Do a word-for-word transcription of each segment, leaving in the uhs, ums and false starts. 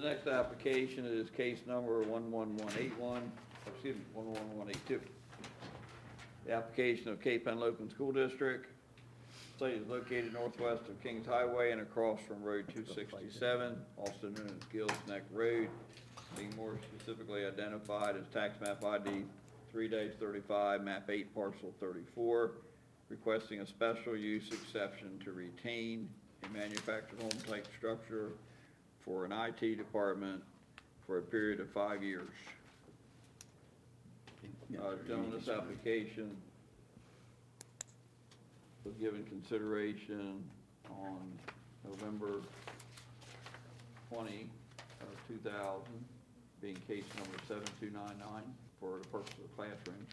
The next application is case number one one one eight one, excuse me, one one one eight two. The application of Cape Henlopen School District. Site is located northwest of Kings Highway and across from Road two sixty-seven, also known as Gills Neck Road, being more specifically identified as tax map I D three thirty-five, map eight, parcel thirty-four, requesting a special use exception to retain a manufactured home type structure for an I T department for a period of five years. Uh, gentlemen, this application was given consideration on November twentieth of two thousand, being case number seven two nine nine for the purpose of classrooms.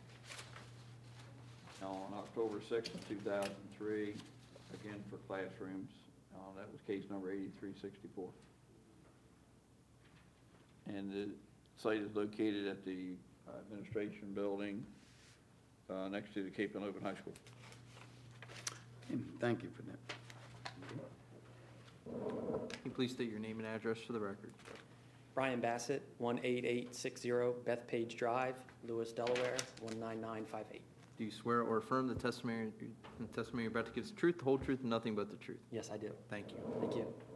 On October sixth of two thousand three, again for classrooms, uh, that was case number eighty-three sixty-four. And the site is located at the uh, administration building uh, next to the Cape Henlopen High School. Okay, thank you for that. Can you please state your name and address for the record? Brian Bassett, one eight eight six zero Bethpage Drive, Lewis, Delaware, one nine nine five eight. Do you swear or affirm the testimony, the testimony you're about to give is the truth, the whole truth, and nothing but the truth? Yes, I do. Thank you. Thank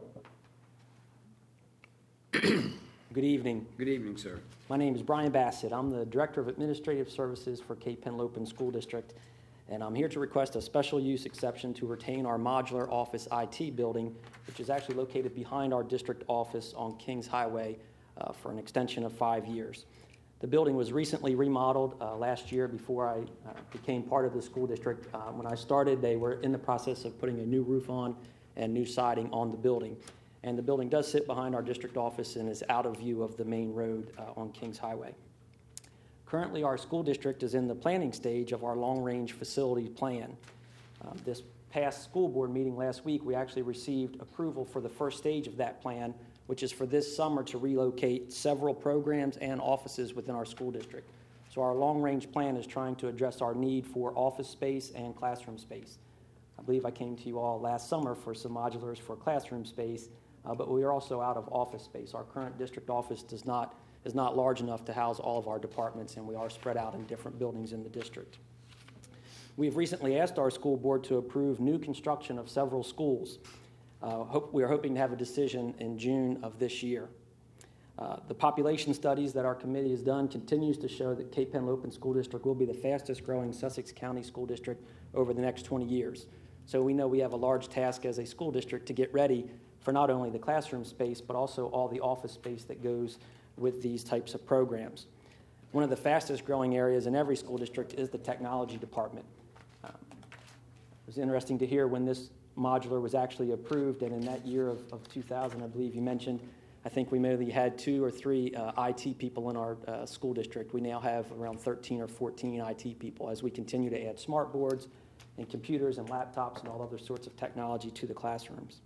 you. Good evening. Good evening, sir. My name is Brian Bassett. I'm the Director of Administrative Services for Cape Henlopen School District, and I'm here to request a special use exception to retain our modular office I T building, which is actually located behind our district office on Kings Highway uh, for an extension of five years. The building was recently remodeled uh, last year before I uh, became part of the school district. Uh, when I started, they were in the process of putting a new roof on and new siding on the building. And the building does sit behind our district office and is out of view of the main road uh, on Kings Highway. Currently, our school district is in the planning stage of our long-range facility plan. Um, this past school board meeting last week, we actually received approval for the first stage of that plan, which is for this summer to relocate several programs and offices within our school district. So our long-range plan is trying to address our need for office space and classroom space. I believe I came to you all last summer for some modulars for classroom space, uh, but we are also out of office space. Our current district office does not is not large enough to house all of our departments, and we are spread out in different buildings in the district. We have recently asked our school board to approve new construction of several schools. Uh, hope, we are hoping to have a decision in June of this year. Uh, the population studies that our committee has done continues to show that Cape Henlopen School District will be the fastest growing Sussex County school district over the next twenty years. So we know we have a large task as a school district to get ready for not only the classroom space, but also all the office space that goes with these types of programs. One of the fastest growing areas in every school district is the technology department. Um, it was interesting to hear when this modular was actually approved, and in that year of, of two thousand, I believe you mentioned, I think we maybe had two or three uh, I T people in our uh, school district. We now have around thirteen or fourteen I T people as we continue to add smart boards and computers and laptops and all other sorts of technology to the classrooms.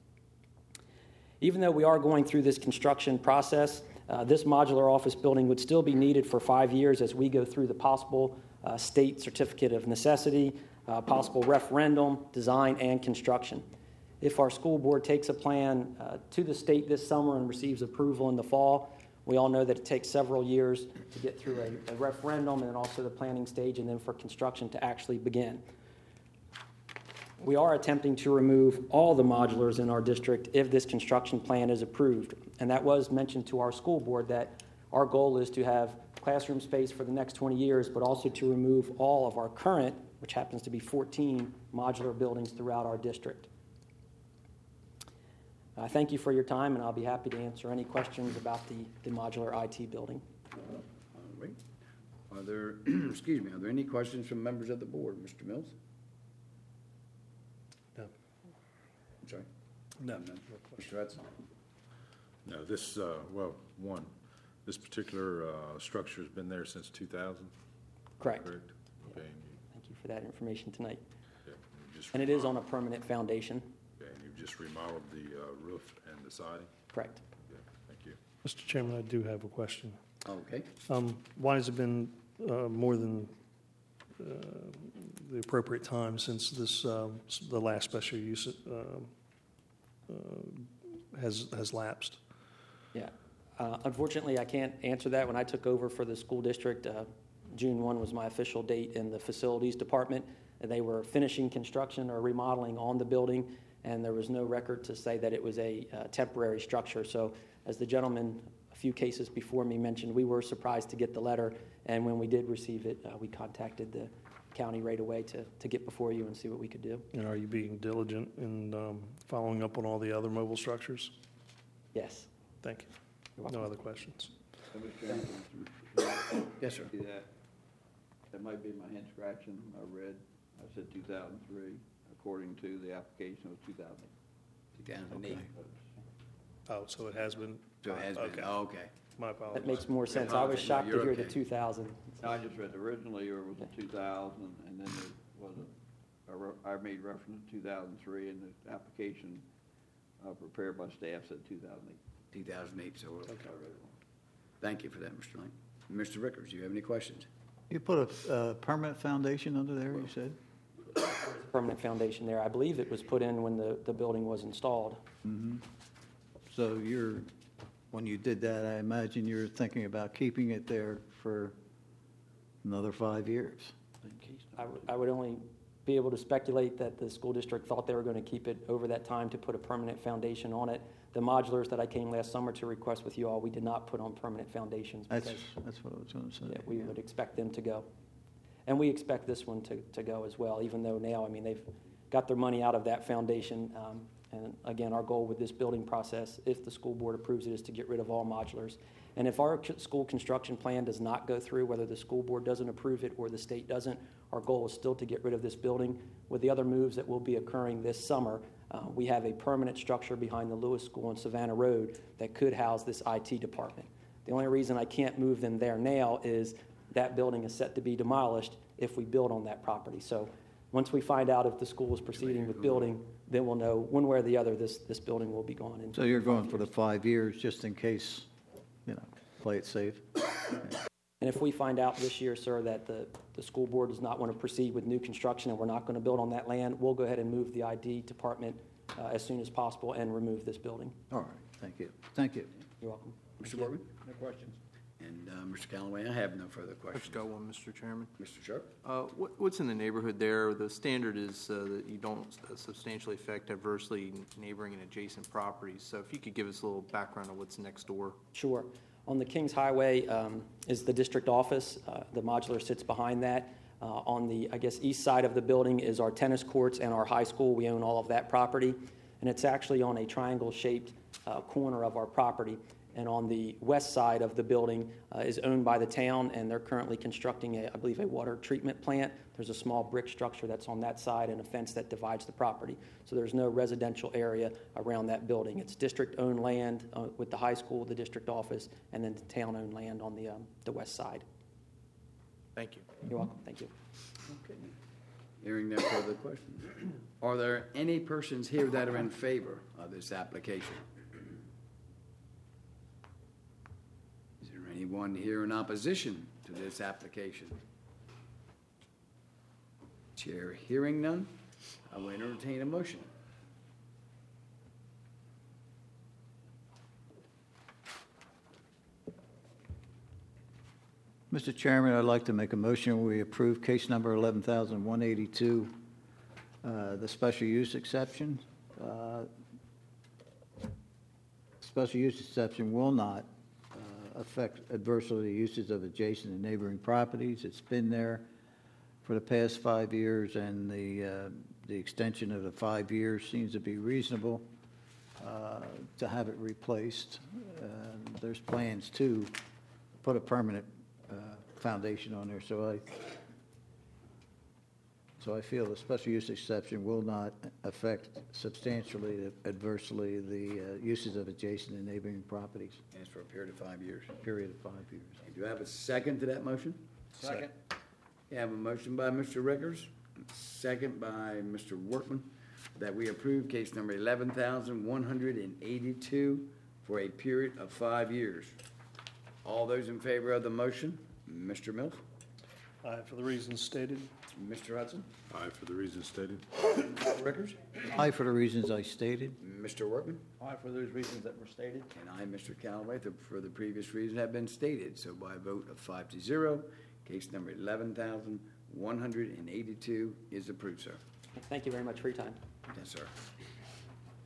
Even though we are going through this construction process, uh, this modular office building would still be needed for five years as we go through the possible uh, state certificate of necessity, uh, possible referendum, design, and construction. If our school board takes a plan uh, to the state this summer and receives approval in the fall, we all know that it takes several years to get through a, a referendum and then also the planning stage and then for construction to actually begin. We are attempting to remove all the modulars in our district if this construction plan is approved. And that was mentioned to our school board that our goal is to have classroom space for the next twenty years, but also to remove all of our current, which happens to be fourteen modular buildings throughout our district. I thank you for your time, and I'll be happy to answer any questions about the, the modular I T building. All right. Are there, excuse me, are there any questions from members of the board? Mister Mills? No. I'm sorry? No. No. Mister Hudson? No, this, uh, well, one, this particular uh, structure has been there since two thousand? Correct. Correct? Okay. Thank you for that information tonight. Yeah, you just And it is on a permanent foundation. Okay, and you've just remodeled the uh, roof and the siding? Correct. Yeah, thank you. Mister Chairman, I do have a question. Okay. Um, Why has it been uh, more than uh, the appropriate time since this, uh, the last special use uh, uh, has has lapsed? Yeah. Uh, Unfortunately, I can't answer that. When I took over for the school district, uh, June first was my official date in the facilities department, and they were finishing construction or remodeling on the building, and there was no record to say that it was a uh, temporary structure. So as the gentleman a few cases before me mentioned, we were surprised to get the letter, and when we did receive it, uh, we contacted the county right away to, to get before you and see what we could do. And are you being diligent in um, following up on all the other mobile structures? Yes. Thank You're you. welcome. No other questions. So, Mister Chairman, Yes, sir. see that? That might be my hand scratching. I read, I said two thousand three. According to the application, it was two thousand eight. two thousand eight. Oh, so it has been? So it has been, Okay. oh, okay. My That apologies. makes more sense. I was No, shocked to you're hear the okay. two thousand. No, I just read originally, or was it two thousand, and then there was a, a re- I made reference to two thousand three, and the application uh, prepared by staff said two thousand eight. two thousand eight, so, I read it wrong. thank you for that, Mister Lane. Mister Rickers, do you have any questions? You put a uh, permanent foundation under there, you said? Permanent foundation there. I believe it was put in when the, the building was installed. So you're, when you did that, I imagine you're thinking about keeping it there for another five years. I would- I would only be able to speculate that the school district thought they were going to keep it over that time to put a permanent foundation on it. The modulars that I came last summer to request with you all, we did not put on permanent foundations That's, because that's what I was going to say. yeah, we would expect them to go. And we expect this one to, to go as well, even though now, I mean, they've got their money out of that foundation. Um, and again, our goal with this building process, if the school board approves it, is to get rid of all modulars. And if our c- school construction plan does not go through, whether the school board doesn't approve it or the state doesn't, our goal is still to get rid of this building. With the other moves that will be occurring this summer, uh, we have a permanent structure behind the Lewis School on Savannah Road that could house this I T department. The only reason I can't move them there now is that building is set to be demolished if we build on that property. So once we find out if the school is proceeding with building, then we'll know one way or the other, this, this building will be gone. in So you're going five for the years. five years, just in case, you know, play it safe? And if we find out this year, sir, that the, the school board does not want to proceed with new construction and we're not going to build on that land, we'll go ahead and move the I D department uh, as soon as possible and remove this building. All right, thank you. Thank you. You're welcome. Mister Workman? No questions. And uh, Mister Callaway, I have no further I've questions. just got one, Mister Chairman. Mister Sharp? Uh, what- What's in the neighborhood there? The standard is uh, that you don't substantially affect adversely neighboring and adjacent properties. So if you could give us a little background on what's next door. Sure. On the Kings Highway um, is the district office. Uh, The modular sits behind that. Uh, On the, I guess, east side of the building is our tennis courts and our high school. We own all of that property. And it's actually on a triangle-shaped uh, corner of our property. And on the west side of the building uh, is owned by the town, and they're currently constructing, a, I believe, a water treatment plant. There's a small brick structure that's on that side and a fence that divides the property. So there's no residential area around that building. It's district-owned land uh, with the high school, the district office, and then the town-owned land on the, um, the west side. Thank you. You're welcome. Thank you. Okay. Hearing no further questions. Are there any persons here that are in favor of this application? Is there anyone here in opposition to this application? Chair hearing none, I will entertain a motion. Mister Chairman, I'd like to make a motion, we approve case number eleven thousand one eighty-two, uh, the special use exception. Uh, Special use exception will not uh, affect adversely the uses of adjacent and neighboring properties. It's been there for the past five years, and the, uh, the extension of the five years seems to be reasonable uh, to have it replaced. Uh, There's plans to put a permanent uh, foundation on there, so I, so I feel the special use exception will not affect substantially adversely the uh, uses of adjacent and neighboring properties, As for a period of five years. period of five years. Do you have a second to that motion? Second. You have a motion by Mister Rickers, second by Mister Workman, that we approve case number eleven thousand one hundred eighty-two for a period of five years. All those in favor of the motion, Mister Mills? Uh, For the reasons stated. Mister Hudson? Aye, for the reasons stated. Mister Rickers? Aye for the reasons I stated. Mister Workman? Aye for those reasons that were stated. And I, Mister Callaway, the- for the previous reasons have been stated. So by a vote of five to zero, case number eleven thousand one hundred eighty-two is approved, sir. Thank you very much for your time. Yes, sir.